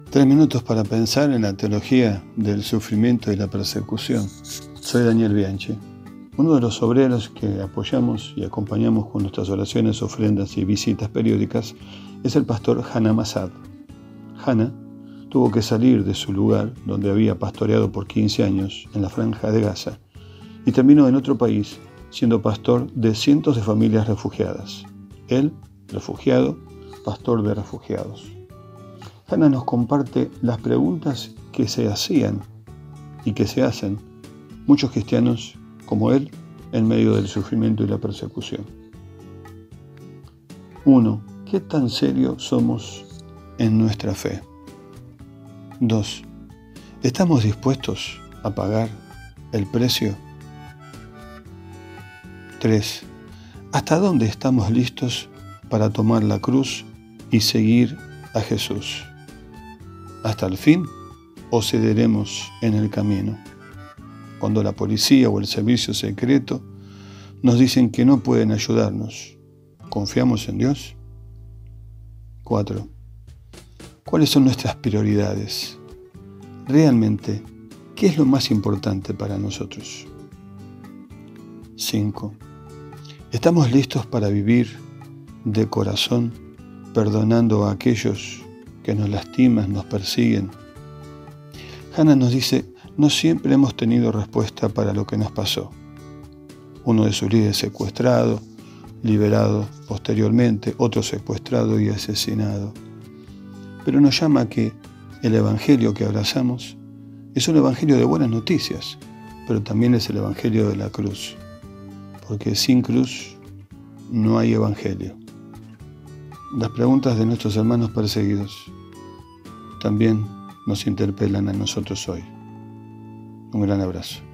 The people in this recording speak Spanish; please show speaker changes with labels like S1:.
S1: 3 minutos para pensar en la teología del sufrimiento y la persecución. Soy Daniel Bianchi, uno de los obreros que apoyamos y acompañamos con nuestras oraciones, ofrendas y visitas periódicas es el pastor Hannah Masad. Hannah tuvo que salir de su lugar, donde había pastoreado por 15 años, en la Franja de Gaza, y terminó en otro país, siendo pastor de cientos de familias refugiadas. Él, refugiado, pastor de refugiados. Hannah nos comparte las preguntas que se hacían y que se hacen muchos cristianos como él en medio del sufrimiento y la persecución. 1. ¿Qué tan serios somos en nuestra fe? 2. ¿Estamos dispuestos a pagar el precio? 3. ¿Hasta dónde estamos listos para tomar la cruz y seguir a Jesús? ¿Hasta el fin o cederemos en el camino? Cuando la policía o el servicio secreto nos dicen que no pueden ayudarnos, ¿confiamos en Dios? 4. ¿Cuáles son nuestras prioridades? Realmente, ¿qué es lo más importante para nosotros? 5. ¿Estamos listos para vivir de corazón perdonando a aquellos que nos lastiman, nos persiguen? Hannah nos dice, no siempre hemos tenido respuesta para lo que nos pasó. Uno de sus líderes secuestrado, liberado posteriormente, otro secuestrado y asesinado. Pero nos llama a que el evangelio que abrazamos es un evangelio de buenas noticias, pero también es el evangelio de la cruz, porque sin cruz no hay evangelio. Las preguntas de nuestros hermanos perseguidos también nos interpelan a nosotros hoy. Un gran abrazo.